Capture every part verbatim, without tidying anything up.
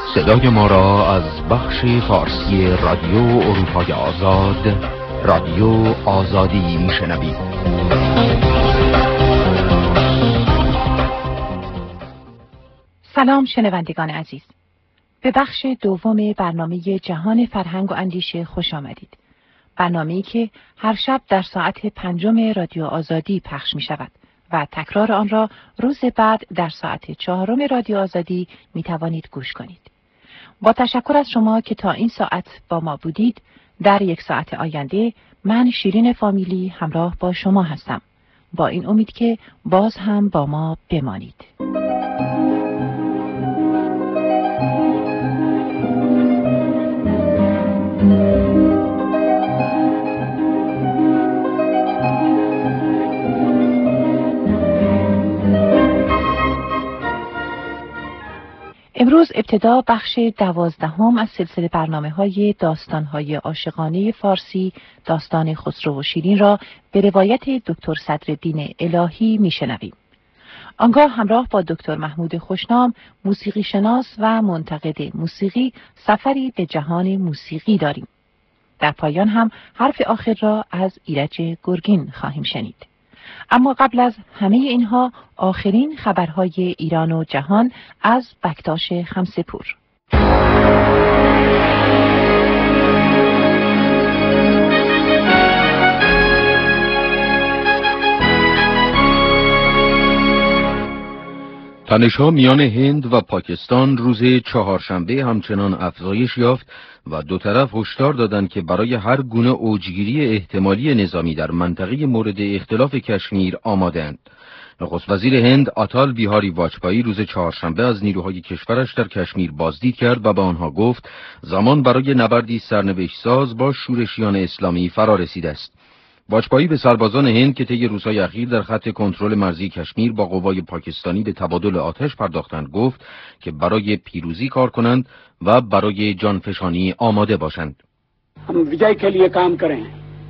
صدای ما را از بخش فارسی رادیو اروپای آزاد، رادیو آزادی میشنوید. سلام شنوندگان عزیز. به بخش دوم برنامه جهان فرهنگ و اندیشه خوش آمدید. برنامه‌ای که هر شب در ساعت پنجم رادیو آزادی پخش می شود و تکرار آن را روز بعد در ساعت چهارم رادیو آزادی می توانید گوش کنید. با تشکر از شما که تا این ساعت با ما بودید، در یک ساعت آینده من شیرین فامیلی همراه با شما هستم. با این امید که باز هم با ما بمانید. امروز ابتدا بخش دوازدهم از سلسله برنامه‌های داستان‌های عاشقانه فارسی، داستان خسرو و شیرین را به روایت دکتر صدرالدین الهی میشنویم. آنگاه همراه با دکتر محمود خوشنام، موسیقی شناس و منتقد موسیقی، سفری به جهان موسیقی داریم. در پایان هم حرف آخر را از ایرج گرگین خواهیم شنید. اما قبل از همه اینها آخرین خبرهای ایران و جهان از بکتاش خمسه‌پور. تنش‌ها میان هند و پاکستان روز چهارشنبه همچنان افزایش یافت و دو طرف هشدار دادند که برای هر گونه اوجگیری احتمالی نظامی در منطقه مورد اختلاف کشمیر آماده‌اند. نخست وزیر هند آتال بیهاری واجپایی روز چهارشنبه از نیروهای کشورش در کشمیر بازدید کرد و به آنها گفت زمان برای نبردی سرنوشت‌ساز با شورشیان اسلامی فرا رسیده است. واجپایی به سربازان هند که طی روزهای اخیر در خط کنترل مرزی کشمیر با قوای پاکستانی به تبادل آتش پرداختند گفت که برای پیروزی کار کنند و برای جانفشانی آماده باشند. हम विजय के लिए काम करें,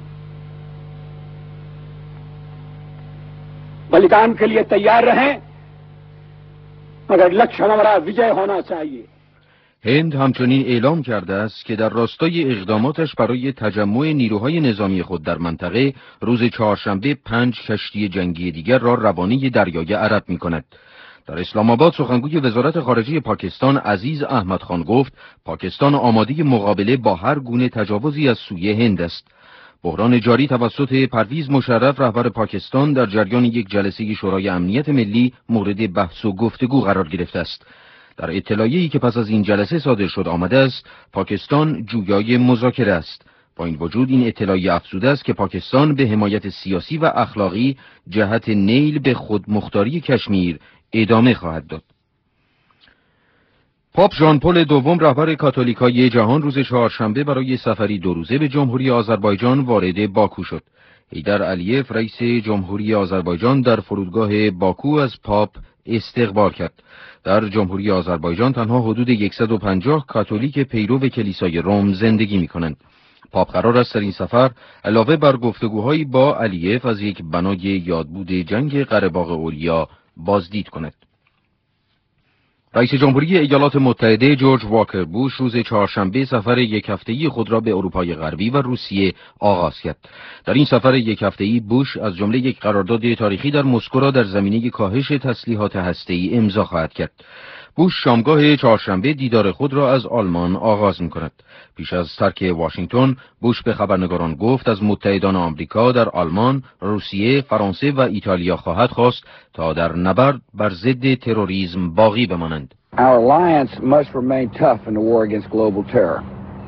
बलिदान के लिए तैयार रहें, मगर लक्ष्य हमारा विजय होना चाहिए. هند همچنین اعلام کرده است که در راستای اقداماتش برای تجمع نیروهای نظامی خود در منطقه روز چهارشنبه پنج کشتی جنگی دیگر را روانه دریای عرب می کند. در اسلام آباد سخنگوی وزارت خارجه پاکستان عزیز احمد خان گفت پاکستان آماده مقابله با هر گونه تجاوزی از سوی هند است. بحران جاری توسط پرویز مشرف رهبر پاکستان در جریان یک جلسه شورای امنیت ملی مورد بحث و گفتگو قرار گرفته است. در اطلاعیه‌ای که پس از این جلسه صادر شد آمده است پاکستان جویای مذاکره است. با این وجود این اطلاعیه افزوده است که پاکستان به حمایت سیاسی و اخلاقی جهت نیل به خودمختاری کشمیر ادامه خواهد داد. پاپ ژان پل دوم رهبر کاتولیکای جهان روز چهارشنبه برای سفری دو روزه به جمهوری آذربایجان وارد باکو شد. حیدر علیف رئیس جمهوری آذربایجان در فرودگاه باکو از پاپ استقبال کرد. در جمهوری آذربایجان تنها حدود صد و پنجاه کاتولیک پیرو کلیسای روم زندگی می‌کنند. پاپ قرار است در این سفر علاوه بر گفتگوهایی با علیف از یک بنای یادبود جنگ قره‌باغ اولیا بازدید کند. رئیس جمهوری ایالات متحده جورج واکر بوش روز چهارشنبه سفر یک هفته‌ای خود را به اروپای غربی و روسیه آغاز کرد. در این سفر یک هفته‌ای بوش از جمله یک قرارداد تاریخی در مسکو را در زمینه کاهش تسلیحات هسته‌ای امضا خواهد کرد. بوش شامگاه چهارشنبه دیدار خود را از آلمان آغاز می‌کند. پیش از ترک واشنگتن، بوش به خبرنگاران گفت از متحدان آمریکا در آلمان، روسیه، فرانسه و ایتالیا خواهد خواست تا در نبرد بر ضد تروریسم باقی بمانند. Our alliance must remain tough in the war against global terror.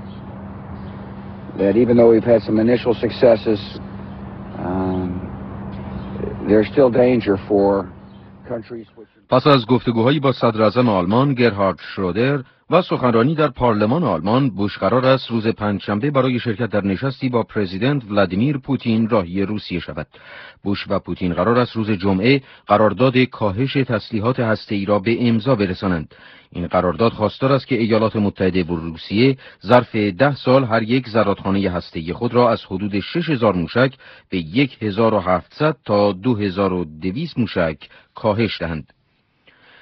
That even though we've had some initial successes, um, there's still danger for countries which پس از گفتگوهایی با صدر اعظم آلمان گرهارد شرودر و سخنرانی در پارلمان آلمان، بوش قرار است روز پنجشنبه برای شرکت در نشستی با پرزیدنت ولادیمیر پوتین راهی روسیه شود. بوش و پوتین قرار است روز جمعه قرارداد کاهش تسلیحات هسته‌ای را به امضا برسانند. این قرارداد خواستار است که ایالات متحده و روسیه ظرف ده سال هر یک زرادخانه هسته‌ای خود را از حدود شش هزار موشک به هزار و هفتصد تا دو هزار و دویست موشک کاهش دهند.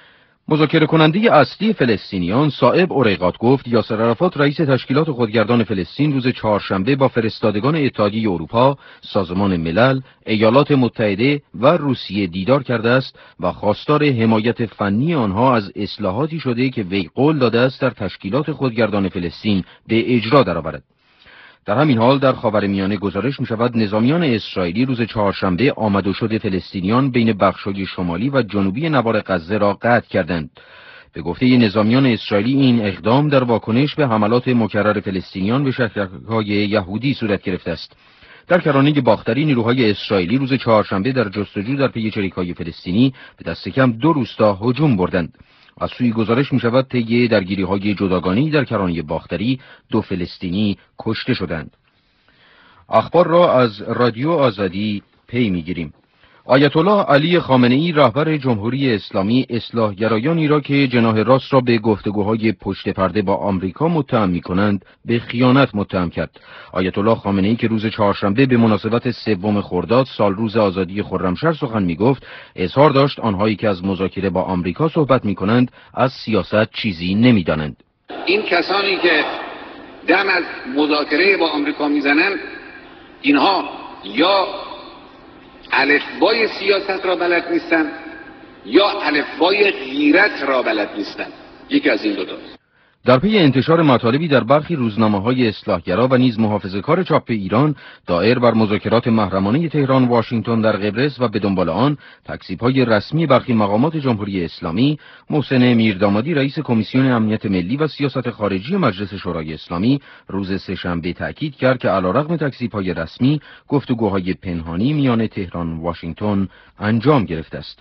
مذاکره کننده اصلی فلسطینیان صائب اریقات گفت یاسر عرفات رئیس تشکیلات خودگردان فلسطین روز چهارشنبه با فرستادگان اتحادیه اروپا، سازمان ملل، ایالات متحده و روسیه دیدار کرده است و خواستار حمایت فنی آنها از اصلاحاتی شده که وی قول داده است در تشکیلات خودگردان فلسطین به اجرا درآورد. در همین حال در خاورمیانه گزارش می شود نظامیان اسرائیلی روز چهارشنبه آمد و شد فلسطینیان بین بخش‌های شمالی و جنوبی نوار غزه را قطع کردند. به گفته نظامیان اسرائیلی این اقدام در واکنش به حملات مکرر فلسطینیان به شهرهای یهودی صورت گرفته است. در کرانه باختری نیروهای اسرائیلی روز چهارشنبه در جستجو در پی چریک‌های فلسطینی به دست کم دو روستا هجوم بردند. از سوی گزارش می شود طی درگیری‌های جداگانه‌ای در کرانه باختری دو فلسطینی کشته شدند. اخبار را از رادیو آزادی پی می‌گیریم. آیت الله علی خامنه‌ای رهبر جمهوری اسلامی اصلاح‌گرایانی را که جناح راست را به گفتگوهای پشت پرده با آمریکا متهم می‌کنند به خیانت متهم کرد. آیت الله خامنه‌ای که روز چهارشنبه به مناسبت سوم خرداد سال روز آزادی خرمشهر سخن می‌گفت، اظهار داشت آنهایی که از مذاکره با آمریکا صحبت می‌کنند از سیاست چیزی نمی‌دانند. این کسانی که دم از مذاکره با آمریکا می‌زنند، اینها یا الفبای سیاست را بلد نیستن یا الفبای غیرت را بلد نیستن. یکی از این دو تاست. در پی انتشار مطالبی در برخی روزنامه‌های اصلاحگرا و نیز محافظه‌کار چاپ ایران دایر بر مذاکرات محرمانه تهران واشنگتن در قبرس و به دنبال آن تکذیب‌های رسمی برخی مقامات جمهوری اسلامی، محسن میردامادی رئیس کمیسیون امنیت ملی و سیاست خارجی مجلس شورای اسلامی روز سه‌شنبه تاکید کرد که علیرغم تکذیب‌های رسمی گفتگوهای پنهانی میان تهران و واشنگتن انجام گرفته است.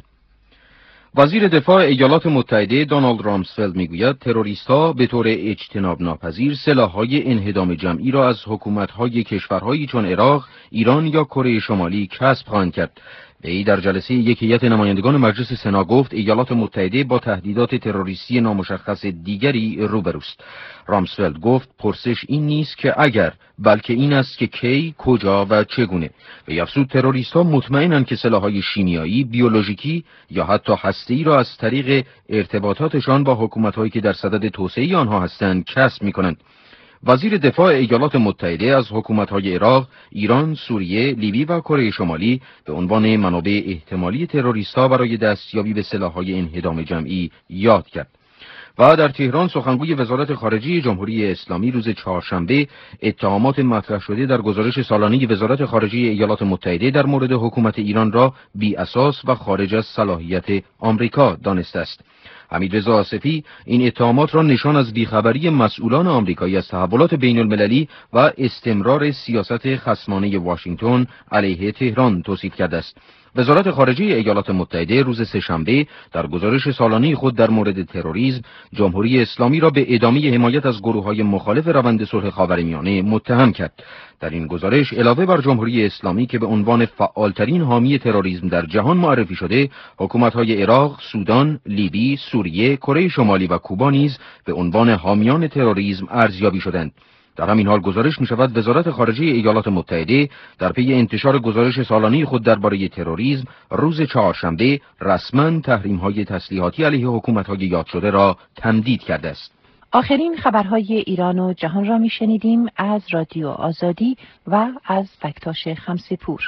وزیر دفاع ایالات متحده دونالد رامسفلد میگوید تروریست‌ها به طور اجتناب ناپذیر سلاح‌های انهدام جمعی را از حکومت‌های کشورهایی چون عراق، ایران یا کره شمالی کسب خواهند کرد. وی در جلسه یک هیئت نمایندگان مجلس سنا گفت ایالات متحده با تهدیدات تروریستی نامشخص دیگری روبروست. رامسفلد گفت پرسش این نیست که اگر، بلکه این است که کی، کجا و چگونه. و افزود تروریست‌ها مطمئنند که سلاح‌های شیمیایی، بیولوژیکی یا حتی هسته‌ای را از طریق ارتباطاتشان با حکومت‌هایی که در صدد توسعه آنها هستند کسب می‌کنند. وزیر دفاع ایالات متحده از حکومت‌های عراق، ایران، سوریه، لیبی و کره شمالی به عنوان منابع احتمالی تروریست‌ها برای دستیابی به سلاح‌های انهدام جمعی یاد کرد. و در تهران سخنگوی وزارت خارجه جمهوری اسلامی روز چهارشنبه اتهامات مطرح شده در گزارش سالانه وزارت خارجه ایالات متحده در مورد حکومت ایران را بی اساس و خارج از صلاحیت آمریکا دانسته است. حمیدرضا آصفی این اتهامات را نشان از بیخبری مسئولان آمریکایی از تحولات بین المللی و استمرار سیاست خصمانه واشنگتن علیه تهران توصیف کرده است. وزارت خارجه ایالات متحده روز سه‌شنبه در گزارش سالانه خود در مورد تروریسم جمهوری اسلامی را به ادامه حمایت از گروه‌های مخالف روند صلح خاورمیانه متهم کرد. در این گزارش علاوه بر جمهوری اسلامی که به عنوان فعالترین حامی تروریسم در جهان معرفی شده، حکومت‌های عراق، سودان، لیبی، سوریه، کره شمالی و کوبا نیز به عنوان حامیان تروریسم ارزیابی شدند. در همین حال گزارش می شود وزارت خارجه ایالات متحده در پی انتشار گزارش سالانه خود درباره تروریسم روز چهارشنبه رسما تحریم‌های تسلیحاتی علیه حکومت‌های یاد شده را تمدید کرده است. آخرین خبرهای ایران و جهان را می شنیدیم از رادیو آزادی و از بکتاش خمسه‌پور.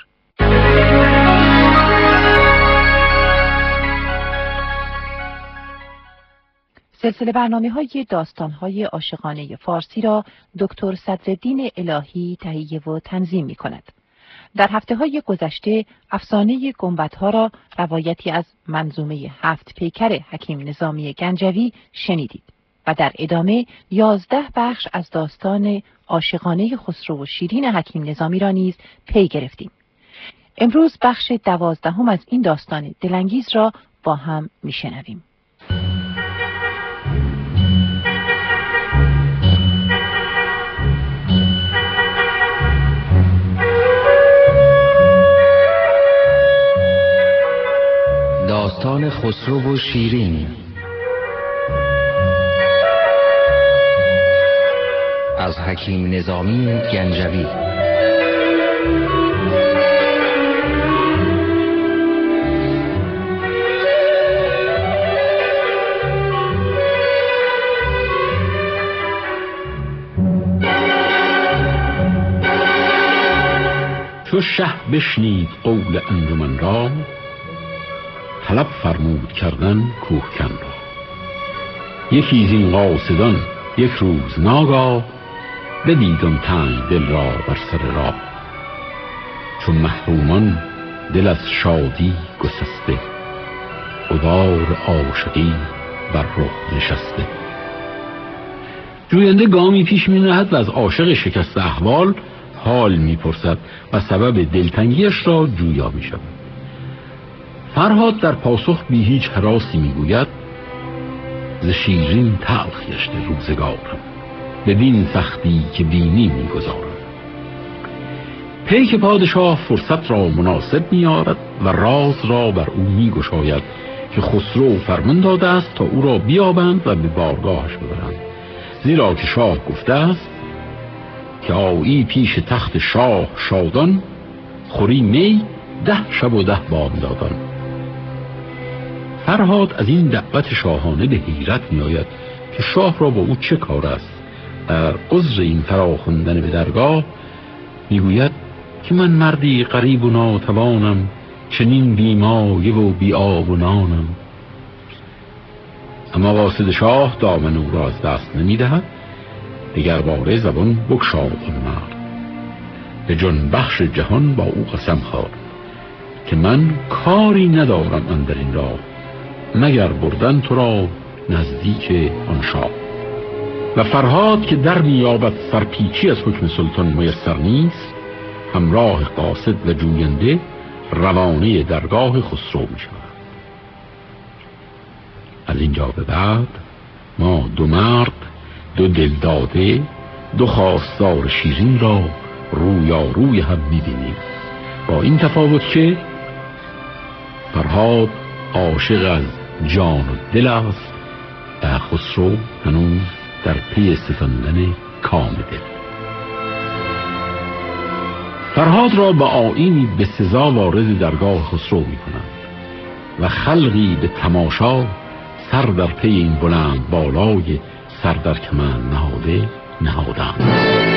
سلسله برنامه‌های داستان‌های عاشقانه فارسی را دکتر صدرالدین الهی تهیه و تنظیم می‌کند. در هفته‌های گذشته افسانه گنبدها را روایتی از منظومه هفت پیکر حکیم نظامی گنجوی شنیدید و در ادامه یازده بخش از داستان عاشقانه خسرو و شیرین حکیم نظامی را نیز پی گرفتیم. امروز بخش دوازدهم از این داستان دلانگیز را با هم می‌شنویم. داستان خسرو و شیرین از حکیم نظامی گنجوی. چو شه بشنید قول انجمن را، طلب فرمود کردن کوهکن را. یکی زین قاصدان یک روز ناگاه، بدید آن تنگ دل را بر سر راه. چون محرومان دل از شادی گسسته، غبار عاشقی بر رخ نشسته. جوینده گامی پیش می نهد و از عاشق شکست احوال حال می پرسد و سبب دلتنگیش را جویا می شود. فرهاد در پاسخ بی هیچ هراسی می گوید: ز شیرین تلخ گشته روزگارم، بدین سختی که بینی می گذارم. پیک پادشاه فرصت را مناسب می آرد و راز را بر او می گشاید که خسرو فرمان داده است تا او را بیابند و به بارگاهش ببرند، زیرا که شاه گفته است که آیی پیش تخت شاه شادان، خوری می ده شب و ده بامدادان. فرهاد از این دعوت شاهانه به حیرت می آید که شاه را با او چه کار است. در عذر این فراخواندن به درگاه می گوید که من مردی غریب و ناتوانم، چنین بیمایه و بی آب و نانم. اما قاصد شاه دامن او را از دست نمی دهد. دیگر باره زبان بگشاد آن مرد، به جان بخش جهان با او قسم خورد که من کاری ندارم اندر این راه، مگر بردن تو را نزدیک آن شاه. و فرهاد که در میابد سرپیچی از حکم سلطان میسر نیست، همراه قاصد و جوینده روانه درگاه خسرو می شود. از اینجا به بعد ما دو مرد، دو دلداده، دو خواستار شیرین را رویاروی هم می بینیم، با این تفاوت که فرهاد عاشق از جان و دل است و خسرو هنوز در پی ستاندن کام دل. فرهاد را به آیینی به سزا وارد درگاه خسرو می کنند و خلقی به تماشا سر در پی این بلند بالای سر در کمند نهاده نهادند.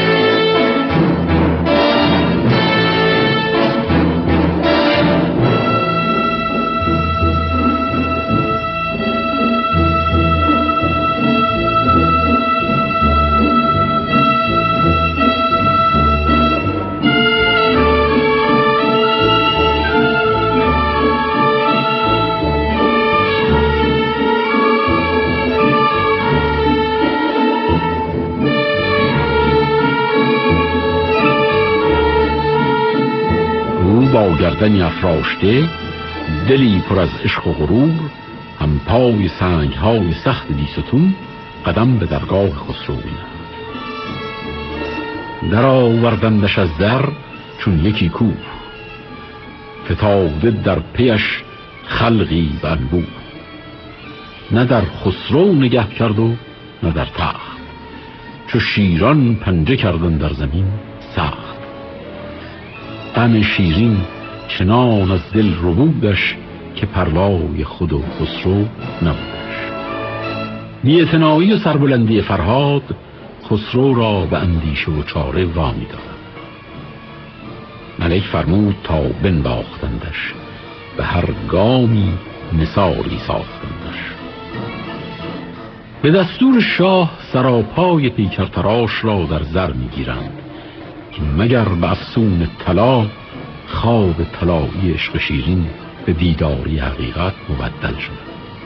با گردنی افراشته، دلی پر از عشق و غرور، هم پای سنگ های سخت بیستون قدم به درگاه خسرو می‌نهد. در آوردندش از در چون یکی کوه، فتاده در پیش خلقی به انبوه. نه در خسرو نگه کرد و نه در تخت، چو شیران پنجه کردن در زمین سخت. غم شیرین چنان از دل ربودش که پروای خود و خسرو نبودش. بی‌اعتنایی و سربلندی فرهاد خسرو را به اندیشه و چاره وامی دارد. ملک فرمود تا بنواختندش، به هر گامی نثاری ساختندش. به دستور شاه سراپای پیکرتراش را در زر میگیرند که مگر به افسون طلا خواب طلایی عشق شیرین به دیداری حقیقت مبدل شد.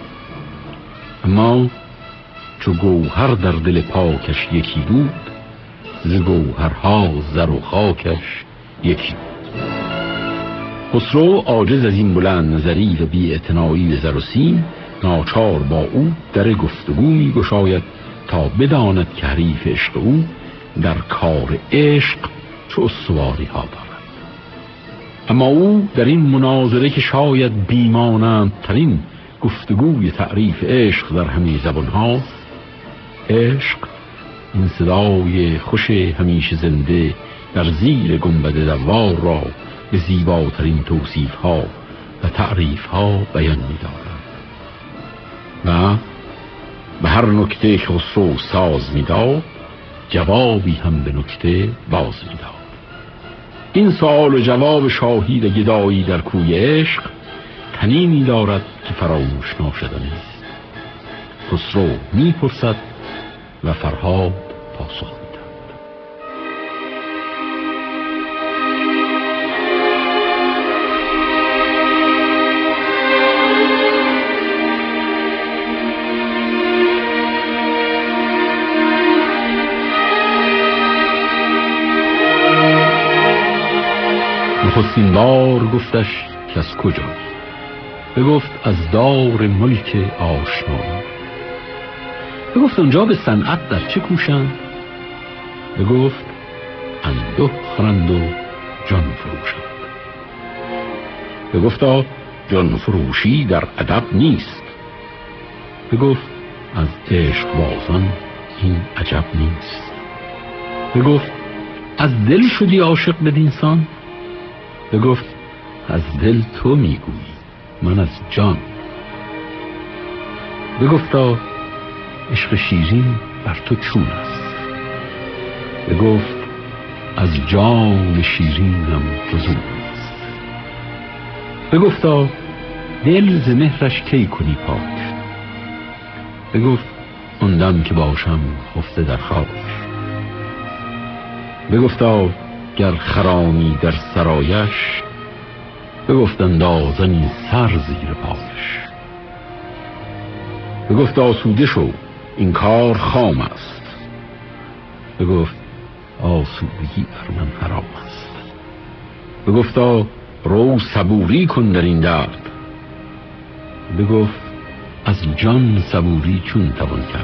اما چو گوهر در دل پاکش یکی بود، ز گوهرها زر و خاکش یکی بود. خسرو عاجز از این بلند نظری و بی اعتنایی زر و سیم، ناچار با او در گفتگو می گشاید تا بداند که حریف عشق او در کار عشق چه استواری ها دارد. اما او در این مناظره که شاید بیمانند ترین گفتگوی تعریف عشق در همه زبان ها، عشق این صدای خوش همیشه زنده در زیر گنبد دوار را به زیباترین توصیف ها و تعریف ها بیان می دارد و به هر نکته که خسرو ساز می داد جوابی هم به نکته باز می داد. این سوال و جواب شاهی و گدایی در کوی عشق تنینی دارد که فراموش ناشدنی است. خسرو میپرسد و فرهاد پاسخ میدهد. نخستین بار گفتش که از کجا؟ بگفت از دار ملک آشنایی. بگفت اونجا به صنعت در چه کوشند؟ بگفت انده خورند و جان فروشند. بگفتا جان فروشی در ادب نیست. بگفت از عشق بازان این عجب نیست. بگفت از دل شدی عاشق بدینسان؟ بگفت از دل تو میگویی، من از جان. بگفتا عشق شیرین بر تو چون است؟ بگفت از جان شیرینم فزون است. بگفتا دل ز مهرش کی کنی پاک؟ بگفت آن دم که باشم خفته در خاک. بگفتا گر خرامی در سرایش؟ بگفت اندازنی سر زیر پایش. بگفت آسوده شو این کار خام است. بگفت آسودگی بر من حرام است. بگفتا رو صبوری کن در این درد. بگفت از جان صبوری چون توان کرد؟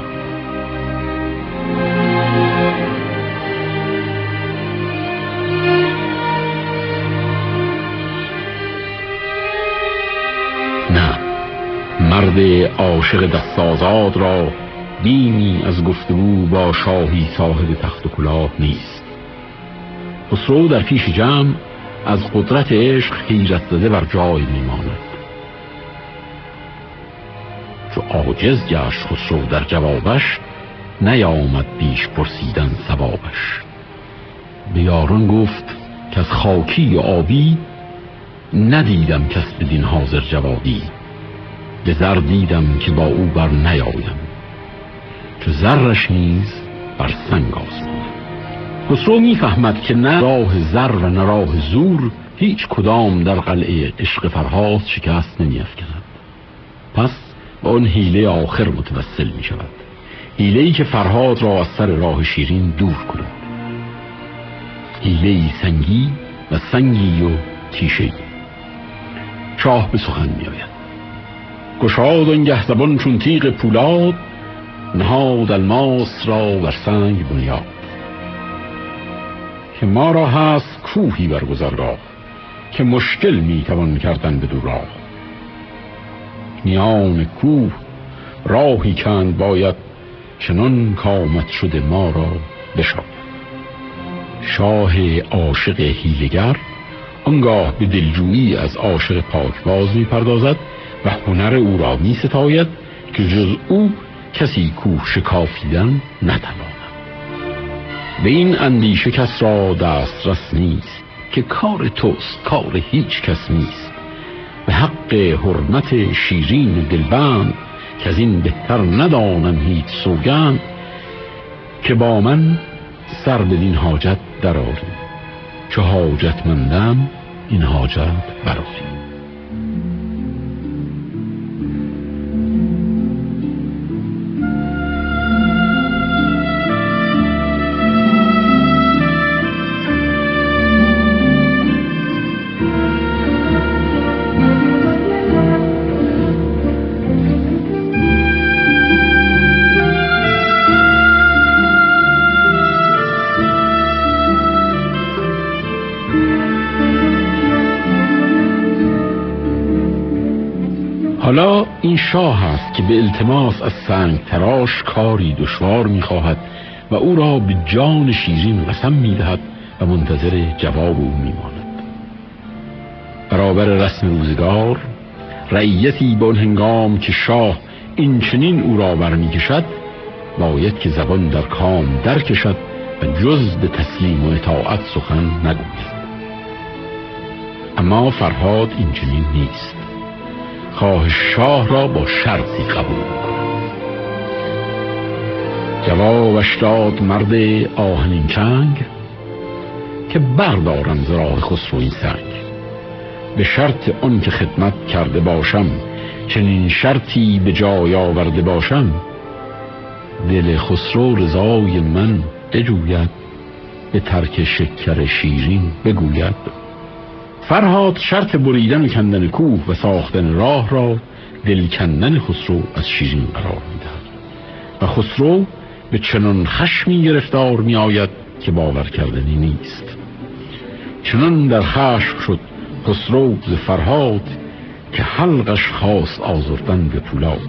نه، مرد عاشق دست آزاد را بیمی از گفتگو با شاهی صاحب تخت و کلاه نیست. خسرو در پیش جمع از قدرت عشق حیرت زده بر جای میماند. چو عاجز گشت خسرو در جوابش، نیامد بیش پرسیدن ثوابش. به یاران گفت که از خاکی و آبی، ندیدم کس بدین حاضر جوابی. به زر دیدم که با او بر نیایم، چو زرش نیز بر سنگ آزمایم. خسرو میفهمد که نه راه زر و نه راه زور هیچ کدام در قلعه عشق فرهاد شکست نمی افکند. پس با آن حیله آخر متوسل می شود، حیله‌ای که فرهاد را از سر راه شیرین دور کند. حیله‌ای سنگی و سنگی و تیشه‌ای. شاه به سخن می آید. گشاد آنگه زبان چون تیغ پولاد، نهاد الماس را بر سنگ بنیاد. که ما را هست کوهی بر گذرگاه، که مشکل می توان کردن بدو راه. میان کوه راهی کند باید، چنان کامت شده ما را بشاید. شاه عاشق حیله‌گر آنگاه به دلجویی از عاشق پاکباز می پردازد و هنر او را می ستاید که جز او کسی کوه شکافیدن نتواند. به این اندیشه کس را دسترس نیست، که کار توست کار هیچ کس نیست. به حق حرمت شیرین دلبند، که از این بهتر ندانم هیچ سوگند. که با من سر بدین حاجت درآری، چه حاجتمندم این حاجت برآری. حالا این شاه است که به التماس از سنگ تراش کاری دشوار می‌خواهد و او را به جان شیرین قسم می‌دهد و منتظر جواب او می‌ماند. برابر رسم روزگار رعیتی با هنگام که شاه این چنین او را برمی‌کشد، باید که زبان در کام در کشد و جز به تسلیم و اطاعت سخن نگوید. اما فرهاد این چنین نیست. خواهش شاه را با شرطی قبول کند. جوابش داد مرد آهنین چنگ که بردارم ز راه خسرو این سنگ. به شرط آن که خدمت کرده باشم، چنین شرطی به جای آورده باشم، دل خسرو رضای من بجوید، به ترک شکر شیرین بگوید. فرهاد شرط بریدن و کندن کوه و ساختن راه را دل کندن خسرو از شیرین قرار می‌دهد و خسرو به چنان خشمی گرفتار می آید که باور کردنی نیست. چنان در خشم شد خسرو ز فرهاد که حلقش خواست آزردن به پولاد.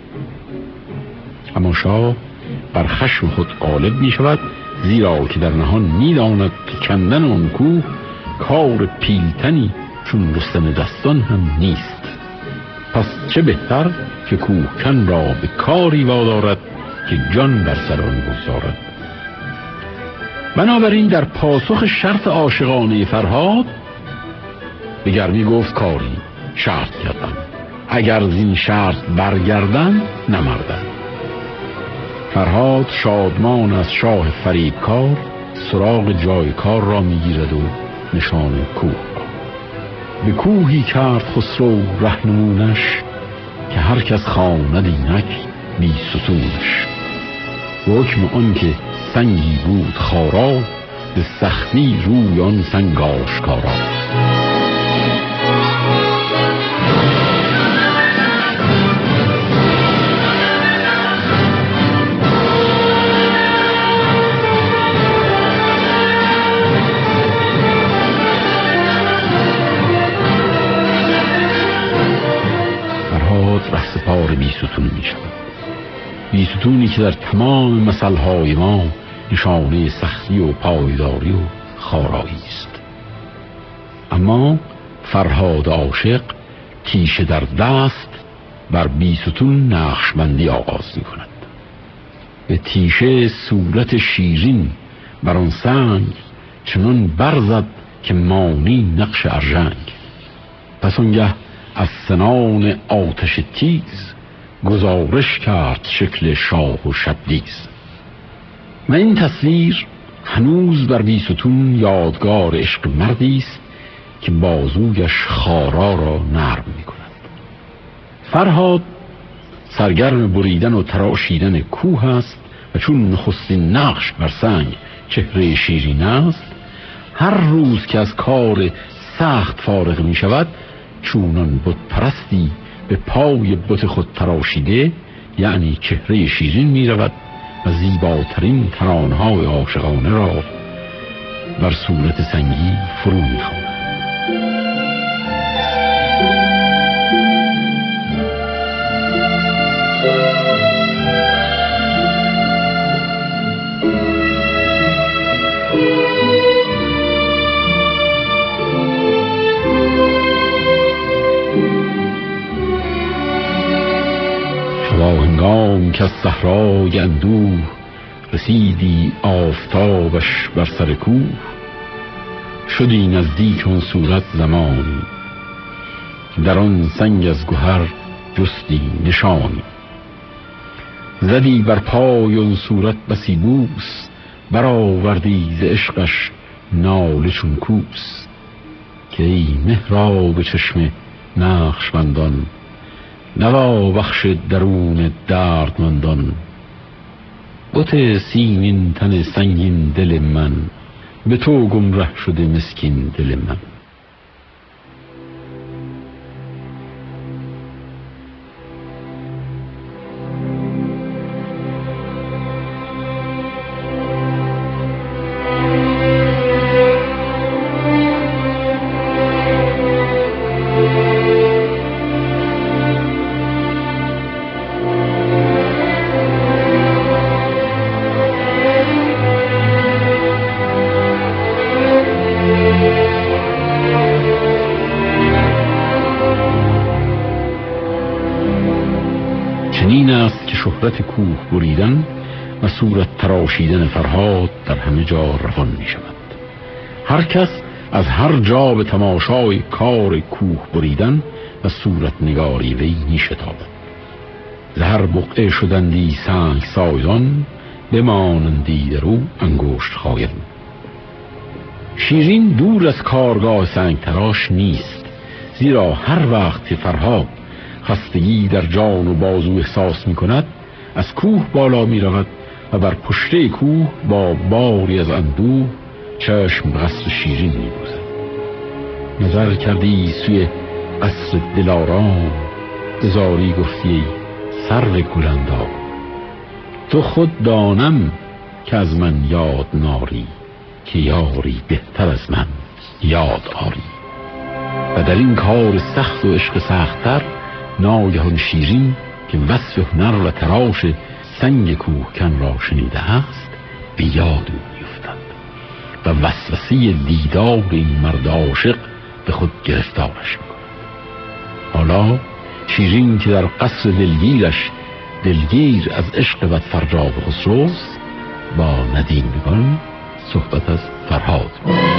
اما شاه بر خشم خود غالب می شود، زیرا که در نهان می داند که کندن آن کوه کار پیلتنی چون رستم دستان هم نیست. پس چه بهتر که کوهکن را به کاری وادارد که جان بر سر آن بگذارد. بنابراین در پاسخ شرط عاشقانه فرهاد به گرمی گفت کاری شرط کردم، اگر زین شرط برگردم نمردم. فرهاد شادمان از شاه فریبکار سراغ جای کار را میگیرد و نشان کوه را. به کوهی کرد خسرو رهنمونش که هر کس خواند اینک بی ستونش. حکم آن که سنگی بود خارا، به سختی روی آن سنگ آشکارا. فرهاد رهسپار بی ستون می شود. بی ستونی که در تمام مثلهای ما نشانه سختی و پایداری و خارایی است. اما فرهاد عاشق تیشه در دست بر بی ستون نقشبندی آغاز می کند. به تیشه صورت شیرین بر آن سنگ چنان برزد که مانی نقش ارژنگ. پس آنگه از سنان آتش تیز گزارش کرد شکل شاه و شبدیز. و این تصویر هنوز بر بی ستون یادگار عشق مردی است که بازویش خارا را نرم می کند. فرهاد سرگرم بریدن و تراشیدن کوه است و چون نخستین نقش بر سنگ چهره شیرین است، هر روز که از کار سخت فارغ می شود چونان بت پرستی به پای بت خود تراشیده یعنی چهره شیرین می رود و زیباترین ترانه‌های عاشقانه را بر صورت سنگی فرو می خواند. هنگام که از صحرای اندوه رسیدی آفتابش بر سر کوه، شدی نزدیک آن صورت زمانی، در آن سنگ از گوهر جستی نشانی. زدی بر پای آن صورت بسی بوس، برآوردی ز عشقش ناله چون کوس. که ای مهراب چشم نقشبندان، نوا بخش درون دردمندان. بت سیمین تن سنگین دل من، به تو گمره شده مسکین دل من. چنین است که شهرت کوه بریدن و صورت تراشیدن فرهاد در همه جا روان می شود. هر کس از هر جا به تماشای کار کوه بریدن و صورت نگاری وی می شتابد. زهر بقعه شدندی سنگ سایان، بمانندی در او انگشت خایان. شیرین دور از کارگاه سنگ تراش نیست، زیرا هر وقت که فرهاد خستگی در جان و بازو احساس می کند، از کوه بالا می رود و بر پشته کوه با باری از اندوه چشم به قصر شیرین می دوزد. نظر کردی سوی قصر دلارام، بزاری گفتی سرو گلندام. تو خود دانم که از من یاد ناری، که یاری بهتر از من یاد آری. و در این کار سخت و عشق سخت‌تر، ناگهان شیرین که وصف هنر و تراش سنگ کوهکن را شنیده است، به یاد او می‌افتد و وسوسه دیدار این مرد عاشق به خود گرفتارش می‌کند. حالا شیرین که در قصر دلگیرش دلگیر از عشق و فرجام خسروست، با ندیمگان صحبت از فرهاد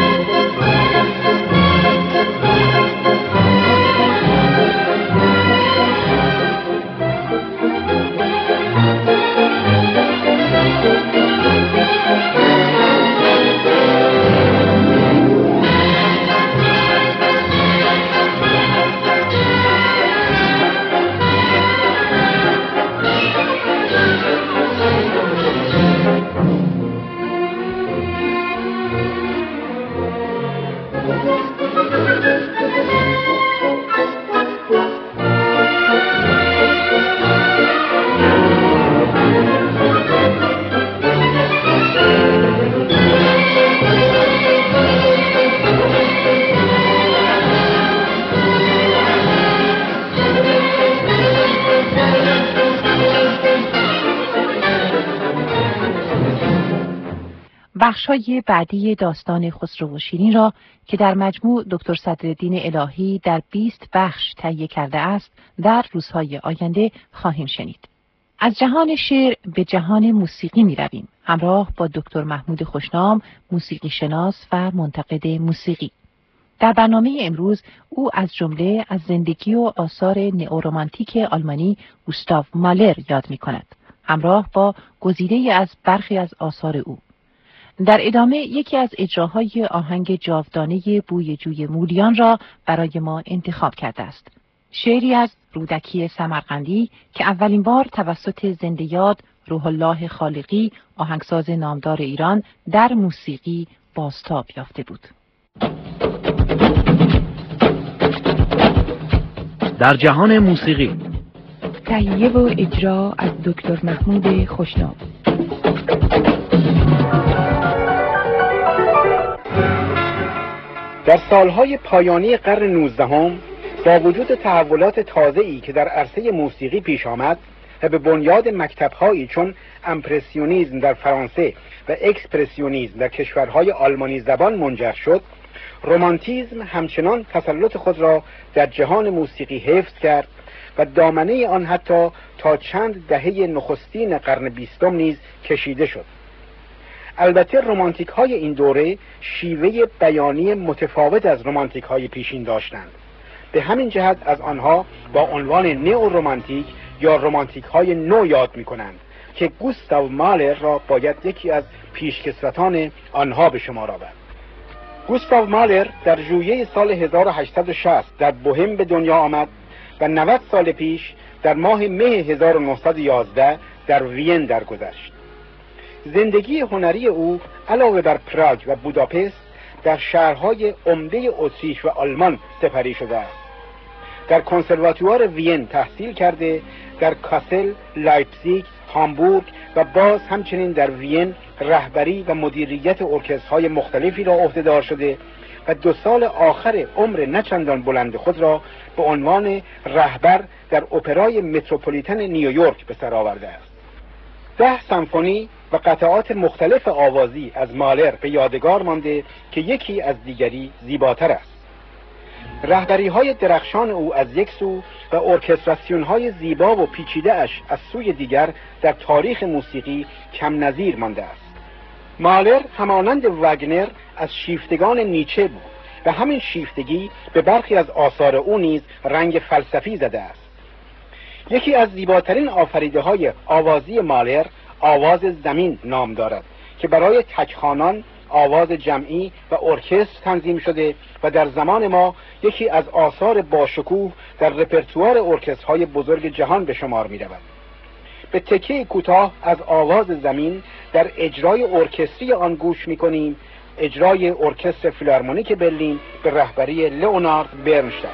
بخش‌های بعدی داستان خسرو و شیرین را که در مجموع دکتر صدرالدین الهی در بیست بخش تهیه کرده است، در روزهای آینده خواهیم شنید. از جهان شعر به جهان موسیقی می رویم، همراه با دکتر محمود خوشنام، موسیقی شناس و منتقد موسیقی. در برنامه امروز او از جمله از زندگی و آثار نئورومانتیک آلمانی گوستاو مالر یاد می کند، همراه با گزیده‌ای از برخی از آثار او. در ادامه یکی از اجراهای آهنگ جاودانه بوی جوی مولیان را برای ما انتخاب کرده است. شعری از رودکی سمرقندی که اولین بار توسط زنده یاد روح الله خالقی، آهنگساز نامدار ایران، در موسیقی بازتاب یافته بود. در جهان موسیقی، تهیه و اجرا از دکتر محمود خوشنام. در سالهای پایانی قرن نوزدهم با وجود تحولات تازه‌ای که در عرصه موسیقی پیش آمد و به بنیاد مکتب‌هایی چون امپرسیونیسم در فرانسه و اکسپرسیونیسم در کشورهای آلمانی زبان منجر شد، رمانتیسم همچنان تسلط خود را در جهان موسیقی حفظ کرد و دامنه آن حتی تا چند دهه نخستین قرن بیستم نیز کشیده شد. البته رمانتیک های این دوره شیوه بیانی متفاوت از رمانتیک های پیشین داشتند. به همین جهت از آنها با عنوان نئو رمانتیک یا رمانتیک های نو یاد می کنند که گوستاو مالر را باید یکی از پیشکسوتان آنها به شمار آورد. گوستاو مالر در ژوئیه سال هزار و هشتصد و شصت در بوهم به دنیا آمد و نود سال پیش در ماه مه هزار و نهصد و یازده در وین درگذشت. زندگی هنری او علاوه بر پراگ و بوداپست در شهرهای عمده اتریش و آلمان سپری شده است. در کنسرواتوار وین تحصیل کرده، در کاسل، لایپزیگ، هامبورگ و باز همچنین در وین رهبری و مدیریت ارکسترهای مختلفی را عهدهدار شده و دو سال آخر عمر نچندان بلند خود را به عنوان رهبر در اپرای متروپولیتن نیویورک به سر آورده است. ده سمفونی و قطعات مختلف آوازی از مالر به یادگار مانده که یکی از دیگری زیباتر است. رهبری های درخشان او از یک سو و ارکستراسیون های زیبا و پیچیده اش از سوی دیگر در تاریخ موسیقی کم نظیر مانده است. مالر همانند وگنر از شیفتگان نیچه بود و همین شیفتگی به برخی از آثار او نیز رنگ فلسفی زده است. یکی از زیباترین آفریده های آوازی مالر آواز زمین نام دارد که برای تکخوانان، آواز جمعی و ارکستر تنظیم شده و در زمان ما یکی از آثار باشکوه در رپرتوار ارکسترهای بزرگ جهان به شمار می رود. به تکه کوتاه از آواز زمین در اجرای ارکستری آن گوش می کنیم، اجرای ارکستر فیلارمونیک برلین به رهبری لئونارد برنشتاین.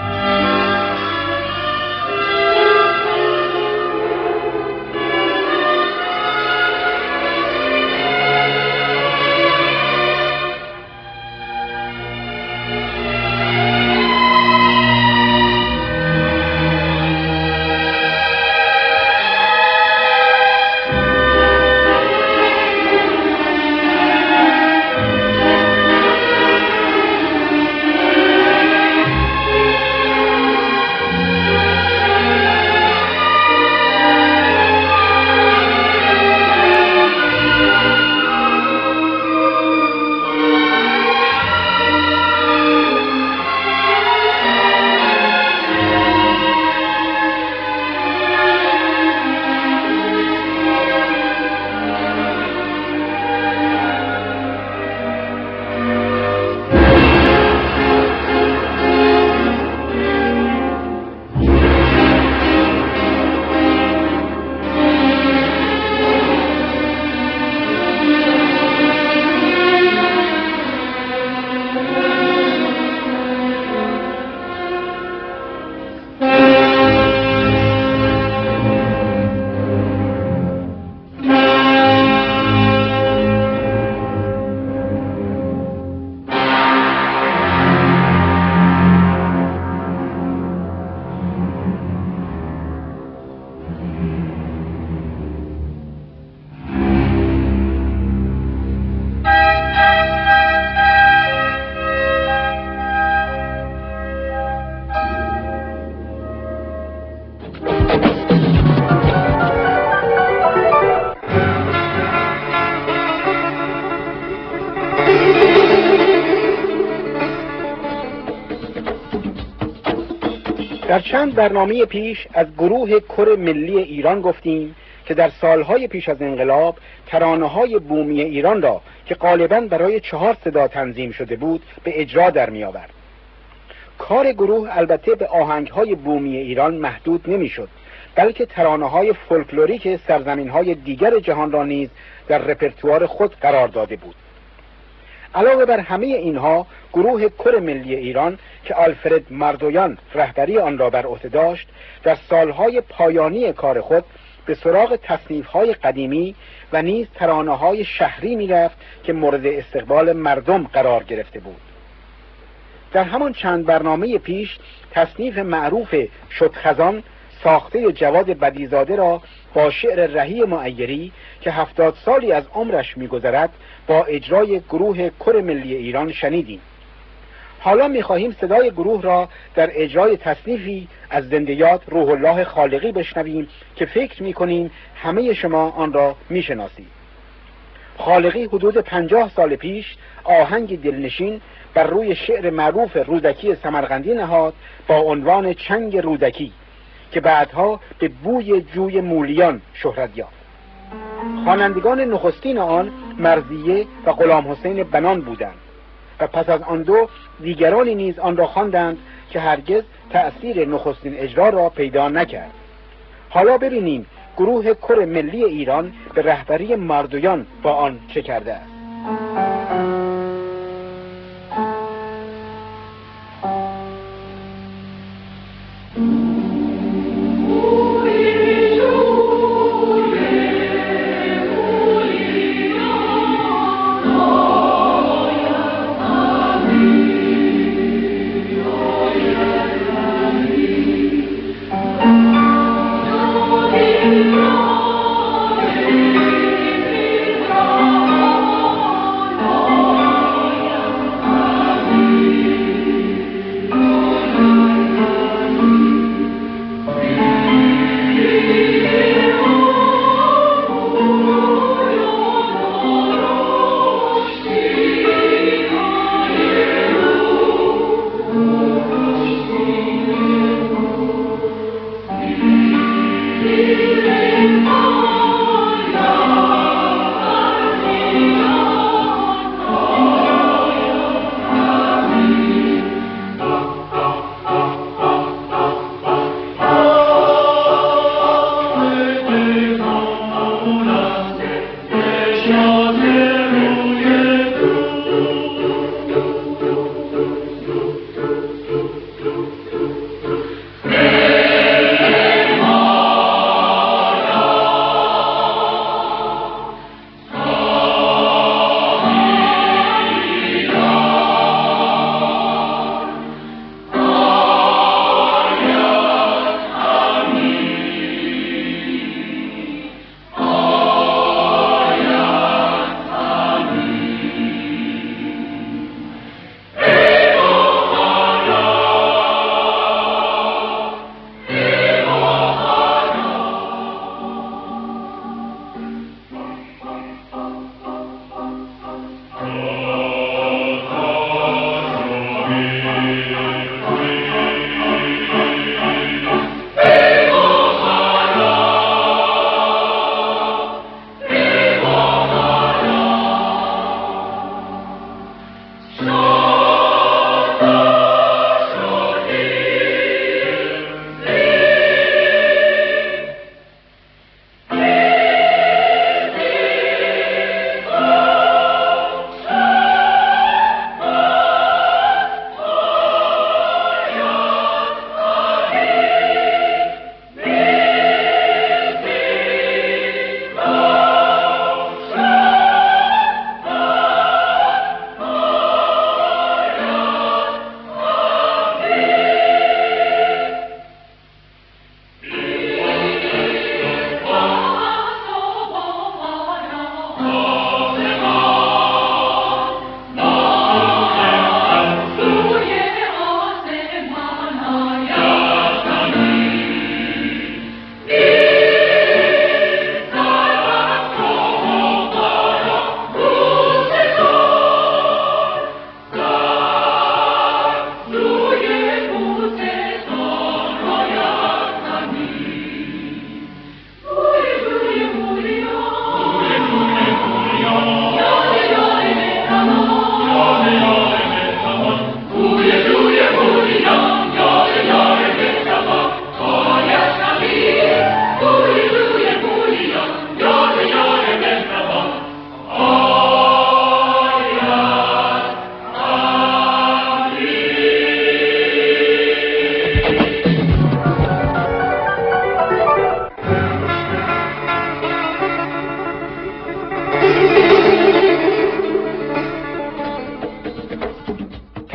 در چند برنامه پیش از گروه کور ملی ایران گفتیم که در سالهای پیش از انقلاب ترانه‌های بومی ایران را که غالباً برای چهار صدا تنظیم شده بود به اجرا در می آورد. کار گروه البته به آهنگ‌های بومی ایران محدود نمی‌شد، بلکه ترانه‌های فولکلوریک سرزمین‌های دیگر جهان را نیز در رپرتوار خود قرار داده بود. علاوه بر همه اینها، گروه کور ملی ایران که آلفرد مردویان رهبری آن را بر عهده داشت، در سالهای پایانی کار خود به سراغ تصنیف‌های قدیمی و نیز ترانه‌های شهری می‌رفت که مورد استقبال مردم قرار گرفته بود. در همان چند برنامه پیش تصنیف معروف شد خزان ساخته جواد بدیزاده را با شعر رهی معیری که هفتاد سالی از عمرش می‌گذرد با اجرای گروه کور ملی ایران شنیدیم. حالا می‌خواهیم صدای گروه را در اجرای تصنیفی از زنده یاد روح الله خالقی بشنویم که فکر می‌کنیم همه شما آن را می‌شناسید. خالقی حدود پنجاه سال پیش آهنگ دلنشین بر روی شعر معروف رودکی سمرقندی نهاد با عنوان چنگ رودکی که بعدها به بوی جوی مولیان شهرت یافت. خوانندگان نخستین آن مرضیه و غلام حسین بنان بودند و پس از آن دو دیگرانی نیز آن را خواندند که هرگز تأثیر نخستین اجرا را پیدا نکرد. حالا ببینیم گروه کور ملی ایران به رهبری مردویان با آن چه کرده است. Oh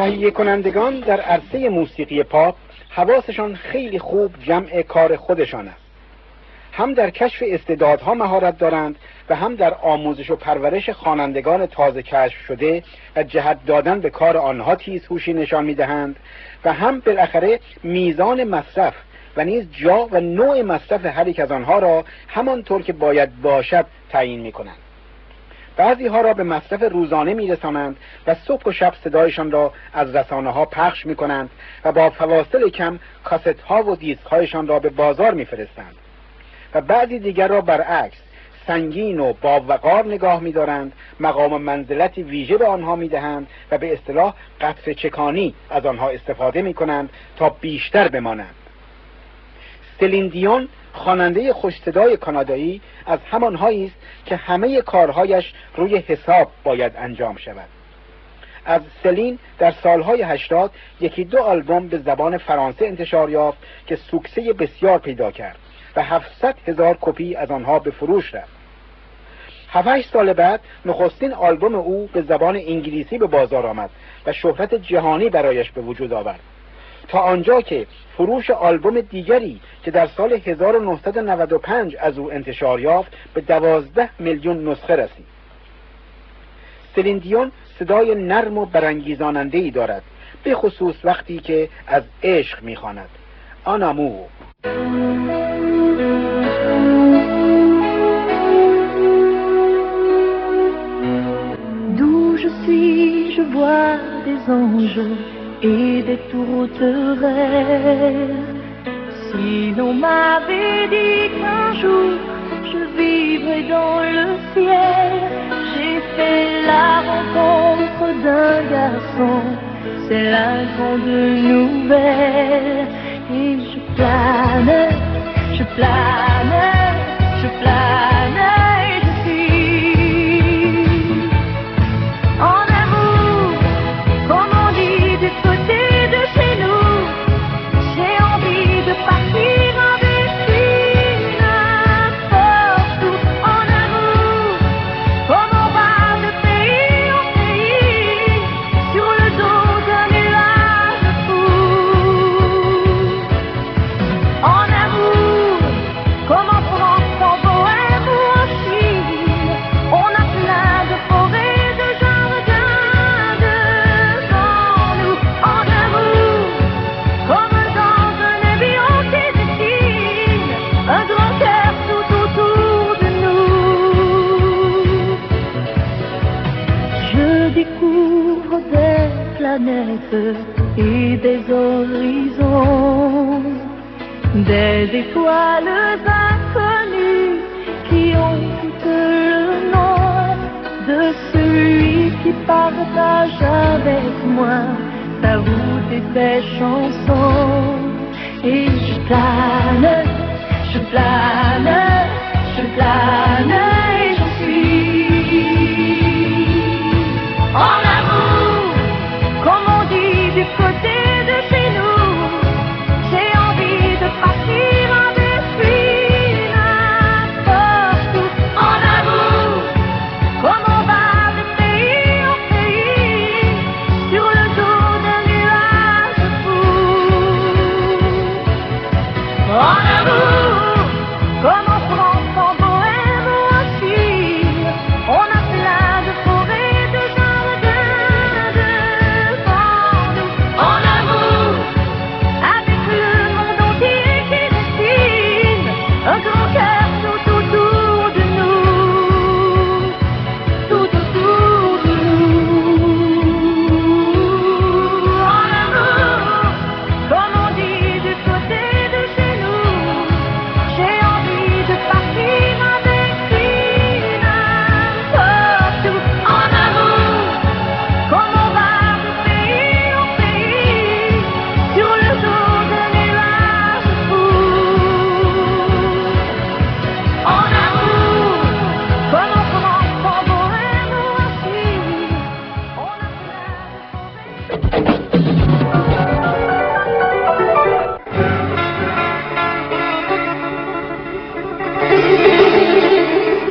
تهیه کنندگان در عرصه موسیقی پاپ حواسشان خیلی خوب جمع کار خودشان است. هم در کشف استعدادها مهارت دارند و هم در آموزش و پرورش خوانندگان تازه کشف شده و جهت دادن به کار آنها تیزهوشی نشان می‌دهند و هم بالاخره میزان مصرف و نیز جا و نوع مصرف هر یک از آنها را همانطور که باید باشد تعیین می‌کنند. بعضی ها را به مصرف روزانه می‌رسانند و صبح و شب صدایشان را از رسانه‌ها پخش می‌کنند و با فواصل کم کاست‌ها و دیسک‌هایشان را به بازار می‌فرستند. و بعضی دیگر را برعکس سنگین و با وقار نگاه می‌دارند، مقام و منزلتی ویژه به آنها می‌دهند و به اصطلاح قطره چکانی از آنها استفاده می‌کنند تا بیشتر بمانند. سلین دیون، خواننده خوش‌صدای کانادایی، از همانهایی است که همه کارهایش روی حساب باید انجام شود. از سلین در سالهای هشتاد یکی دو آلبوم به زبان فرانسه انتشار یافت که سوکسه بسیار پیدا کرد و هفتصد هزار کپی از آنها به فروش رفت. هفت هشت سال بعد نخستین آلبوم او به زبان انگلیسی به بازار آمد و شهرت جهانی برایش به وجود آورد، تا آنجا که فروش آلبوم دیگری که در سال هزار و نهصد و نود و پنج از او انتشار یافت به دوازده میلیون نسخه رسید. سلین دیون صدای نرم و برانگیزاننده‌ای دارد، به خصوص وقتی که از عشق می‌خواند. آن امور D'où je suis, je vois des anges et des tourterelles. Si l'on m'avait dit qu'un jour je vivrais dans le ciel, j'ai fait la rencontre d'un garçon, c'est la grande nouvelle. Et je plane, je plane, je plane. Et des horizons, des étoiles inconnues qui ont tout le nom de celui qui partage avec moi sa route et ses chansons. Et je plane, je plane, je plane et j'en suis en amour. Comme on dit du côté de chez nous, j'ai envie de partir avec lui n'importe où en amour. Comme on va de pays en pays sur le dos d'un nuage fou. En amour, comme en France, en Bohème ou en Chine, on a plein de forêts, de jardins, de un grand cœur tout autour de nous, tout autour de nous. En amour, comme on dit du côté de chez nous, j'ai envie de partir avec lui n'importe où. En amour, comme on va de pays en pays sur le dos d'un nuage fou. En amour, comme en France, en Bohème ou en Chine, on a plein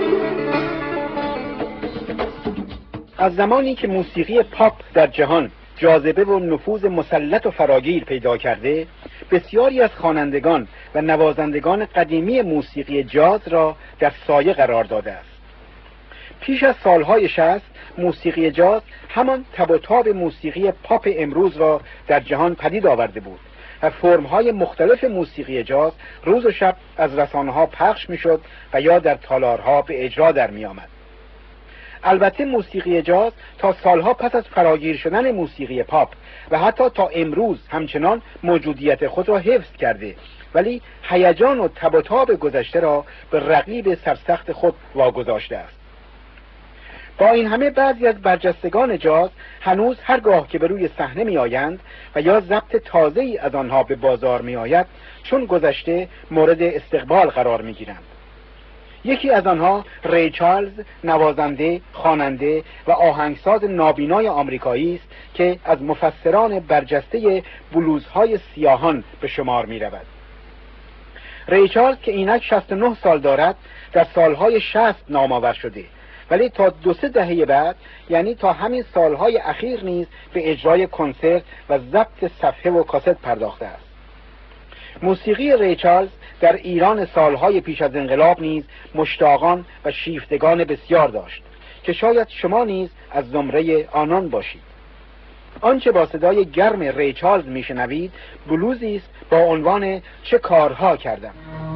از زمانی که موسیقی پاپ در جهان جاذبه و نفوذ مسلط و فراگیر پیدا کرده، بسیاری از خوانندگان و نوازندگان قدیمی موسیقی جاز را در سایه قرار داده است. پیش از سالهای شصت موسیقی جاز همان تب و تاب موسیقی پاپ امروز را در جهان پدید آورده بود و فرم‌های مختلف موسیقی جاز روز و شب از رسانه‌ها پخش می‌شد و یا در تالارها به اجرا در می‌آمد. البته موسیقی جاز تا سالها پس از فراگیر شدن موسیقی پاپ و حتی تا امروز همچنان موجودیت خود را حفظ کرده، ولی هیجان و تب و تاب گذشته را به رقیب سرسخت خود واگذاشته است. با این همه بعضی از برجستگان جاز هنوز هرگاه که به روی صحنه می آیند و یا ضبط تازه‌ای از آنها به بازار می آید چون گذشته مورد استقبال قرار می گیرند. یکی از آنها ری چارلز، نوازنده، خواننده و آهنگساز نابینای آمریکایی است که از مفسران برجسته بلوزهای سیاهان به شمار می رود. ری چارلز که اینک شصت و نه سال دارد در سالهای شصت نام آور شده، ولی تا دو سه دهه بعد یعنی تا همین سالهای اخیر نیز به اجرای کنسرت و ضبط صفحه و کاست پرداخته است. موسیقی ری چارلز در ایران سالهای پیش از انقلاب نیز مشتاقان و شیفتگان بسیار داشت که شاید شما نیز از زمره آنان باشید. آنچه با صدای گرم ری چارلز میشنوید بلوزی است با عنوان چه کارها کردم.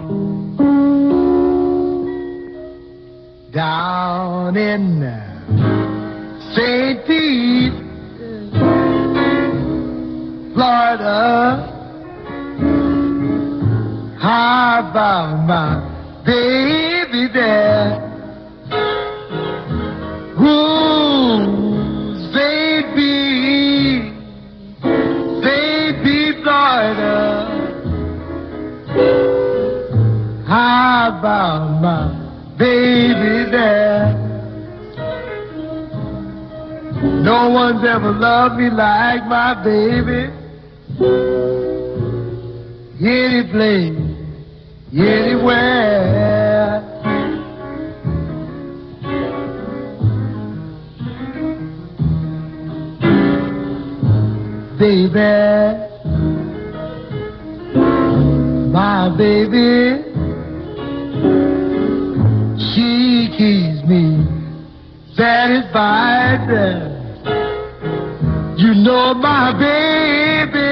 Down in Saint Pete, Florida, how about my baby there? Ooh, Saint Pete, Saint Pete, Florida, how about my baby there? No one's ever loved me like my baby. Any place, anywhere. Baby, my baby, she keeps me satisfied. You know my baby,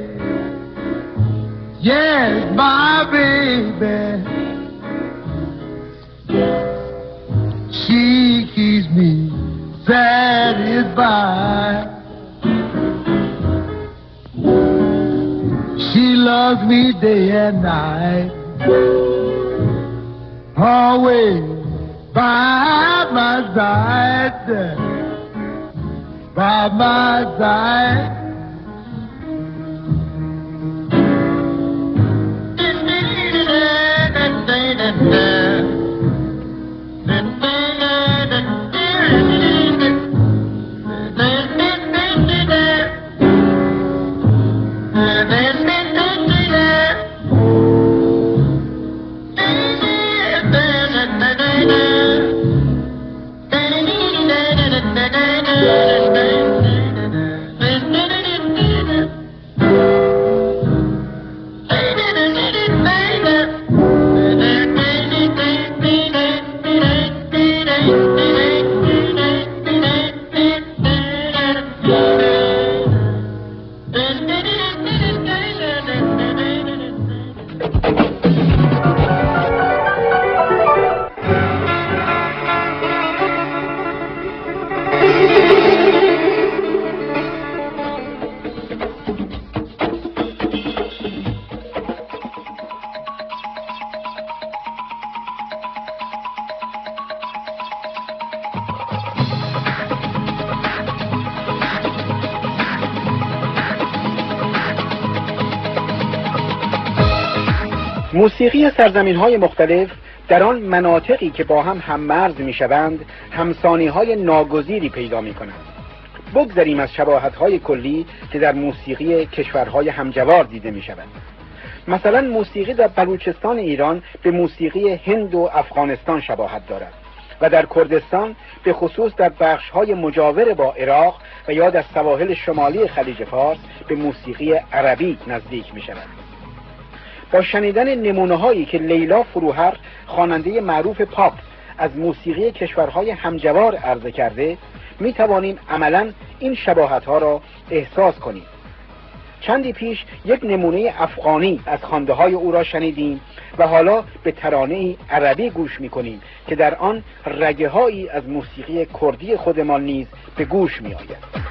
yes, my baby, she keeps me satisfied. She loves me day and night, always by my side, by my side. موسیقی سرزمین‌های مختلف در آن مناطقی که با هم هم‌مرز می‌شوند همسانی‌های ناگزیری پیدا می‌کنند. بگذریم از شباهت‌های کلی که در موسیقی کشورهای همجوار دیده می‌شوند. مثلا موسیقی در بلوچستان ایران به موسیقی هند و افغانستان شباهت دارد. و در کردستان به خصوص در بخش‌های مجاور با عراق و یا در سواحل شمالی خلیج فارس به موسیقی عربی نزدیک می‌شود. با شنیدن نمونه‌هایی که لیلا فروهر خواننده معروف پاپ از موسیقی کشورهای همجوار عرضه کرده می توانیم عملاً این شباهت‌ها را احساس کنیم. چندی پیش یک نمونه افغانی از خوانده‌های او را شنیدیم و حالا به ترانه‌ای عربی گوش می‌کنیم که در آن رگه‌هایی از موسیقی کردی خودمان نیز به گوش می‌آید.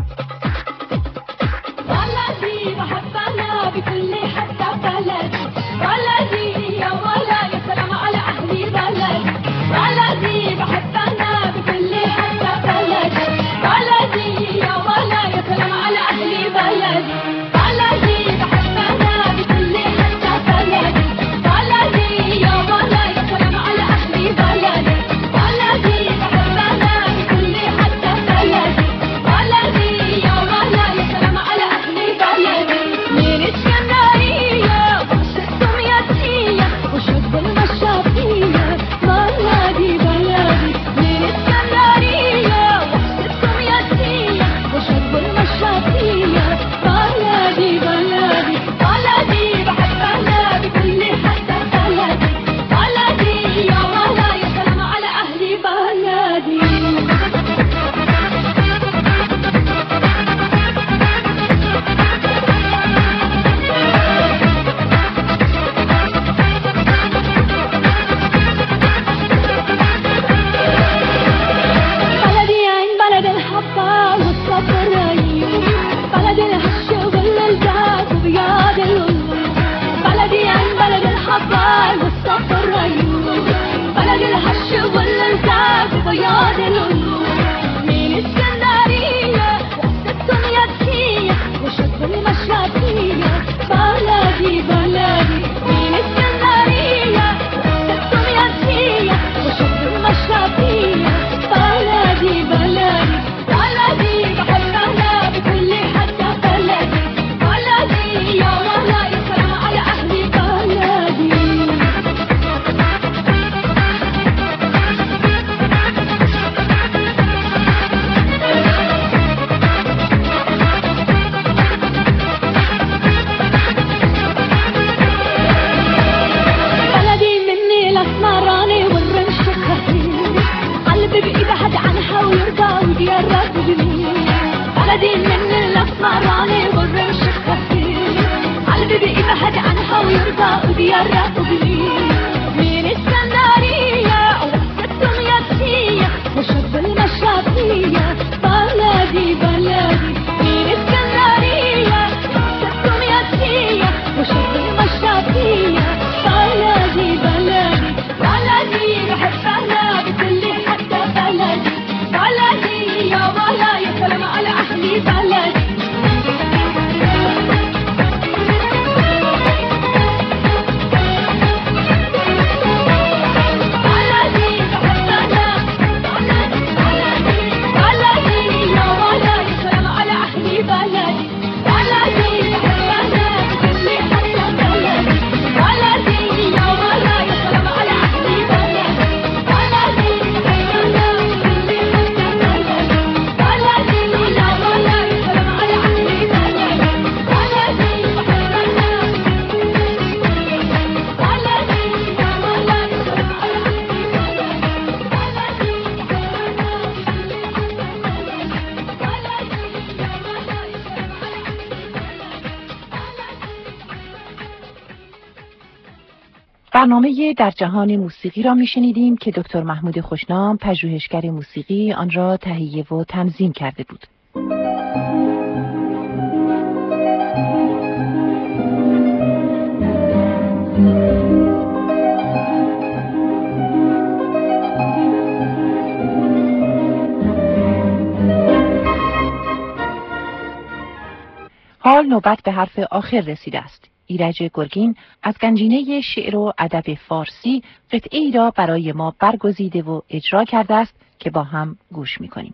برنامه در جهان موسیقی را میشنیدیم که دکتر محمود خوشنام پژوهشگر موسیقی آن را تهیه و تنظیم کرده بود. حال نوبت به حرف آخر رسیده است. ایرج گرگین از گنجینه شعر و ادب فارسی قطعه ای را برای ما برگزیده و اجرا کرده است که با هم گوش می‌کنیم.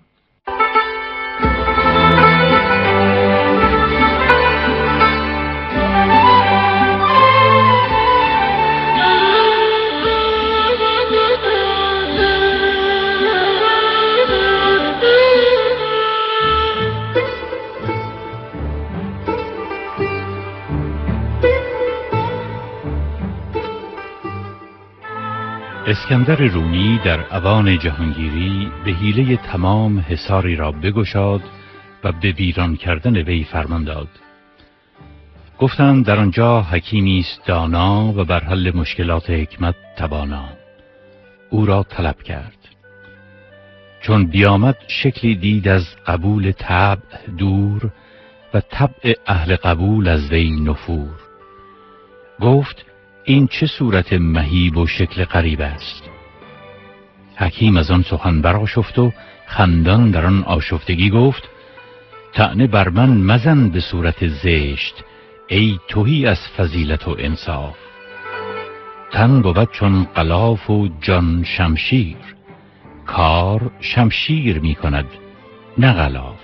اسکندر رومی در اوان جهانگیری به حیله تمام حصاری را بگشاد و به ویران کردن وی فرمان داد. گفتند در آنجا حکیمی است دانا و بر حل مشکلات حکمت توانا. او را طلب کرد. چون بیامد شکلی دید از قبول طبع دور و طبع اهل قبول از وی نفور. گفت این چه صورت مهیب و شکل غریب است؟ حکیم از آن سخن برآشفت و خندان در آن آشفتگی گفت طعنه بر من مزن به صورت زشت، ای تهی از فضیلت و انصاف. تن بود چون غلاف و جان شمشیر، کار شمشیر می کند نه غلاف.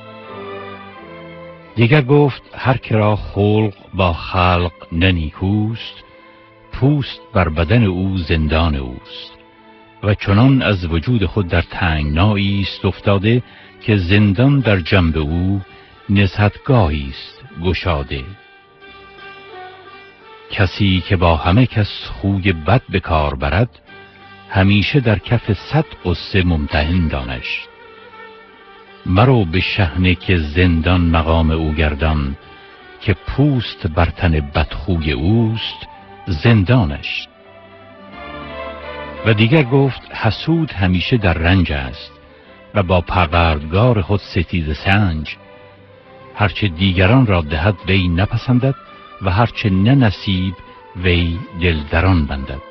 دیگر گفت هر که را خلق با خلق ننیکوست، پوست بر بدن او زندان اوست. و چنان از وجود خود در تنگنایی است افتاده، که زندان در جنب او نزهتگاهی است گشاده. کسی که با همه کس خوی بد به کار برد، همیشه در کف صد غصه ممتحن دانش. مرو به شحنه که زندان مقام او گردان، که پوست بر تن بدخوی اوست زندانش. و دیگر گفت حسود همیشه در رنج است و با پروردگار خود ستیز سنج. هرچه دیگران را دهد وی نپسندد و هرچه نه نصیب وی دل دران بندد.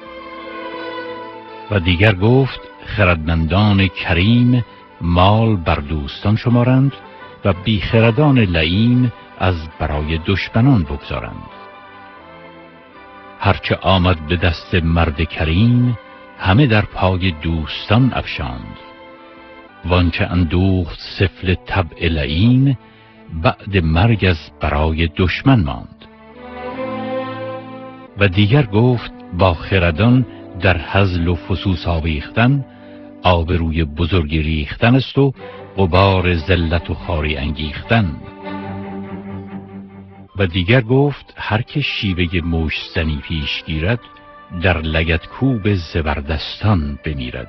و دیگر گفت خردمندان کریم مال بر دوستان شمارند و بیخردان لئیم از برای دشمنان بگذارند. هرچه آمد به دست مرد کریم همه در پای دوستان افشاند. وانچه اندوخت سفل طبع لئیم بعد مرگ از برای دشمن ماند. و دیگر گفت با خردان در هزل و فسوس آویختن آبروی بزرگی ریختن است و غبار ذلت و خواری انگیختن. و دیگر گفت هر که شیوه مشت زنی پیش گیرد در لگد کوب زبردستان بمیرد.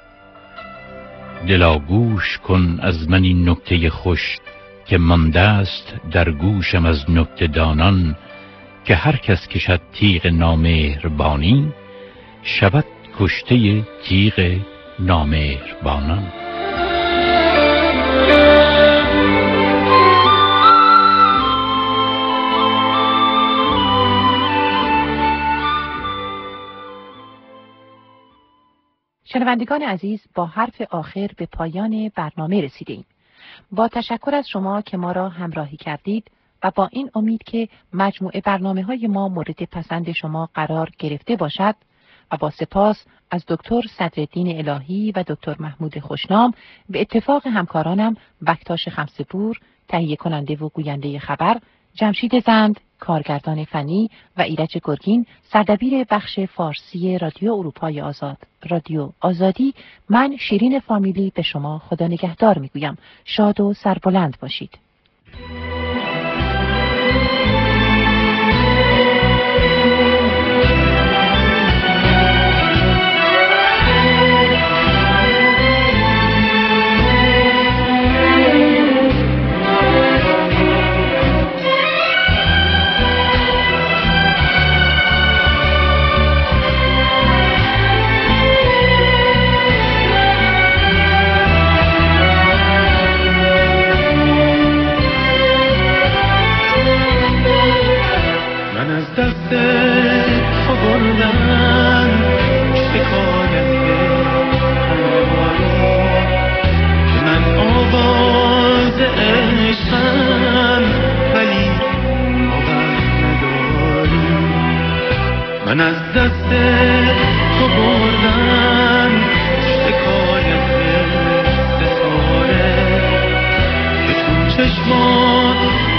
دلا گوش کن از من این نکته خوش، که مانده است در گوشم از نکته دانان، که هر کس کشد تیغ نامهربانی شود کشته تیغ نامهربانان. شنوندگان عزیز، با حرف آخر به پایان برنامه رسیدیم. با تشکر از شما که ما را همراهی کردید و با این امید که مجموعه برنامه‌های ما مورد پسند شما قرار گرفته باشد و با سپاس از دکتر صدرالدین الهی و دکتر محمود خوشنام، به اتفاق همکارانم بکتاش خمسه‌پور تهیه کننده و گوینده خبر، جمشید زند کارگردان فنی و ایرج گرگین سردبیر بخش فارسی رادیو اروپای آزاد، رادیو آزادی، من شیرین فامیلی به شما خدا نگهدار میگویم. شاد و سربلند باشید. من از دست تو بردم شکایت ستاره، که چون چشمات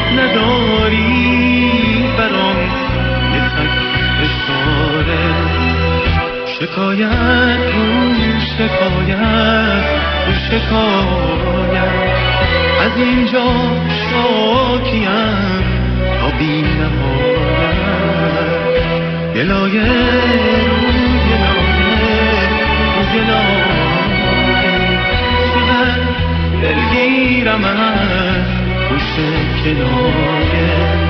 نداری برام یه تک اشاره. شکایت رو شکایت رو شکایت، از اینجا شاکیم تا بی نهایت. گلایه رو گلایه جلوه چقدر دلگیرم از خوش کنایه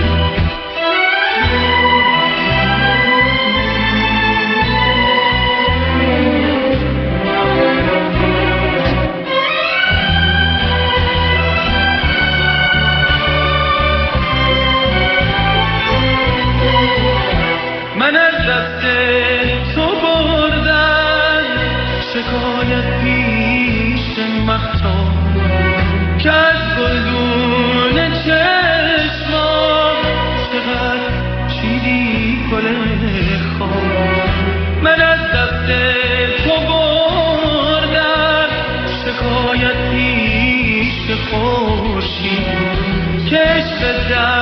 من از دست تو بردم شکایت پیش مختار که از گلدون چشمام چقدر چیدی گل خواب. من از دست تو بردم شکایت پیش خورشید که عشق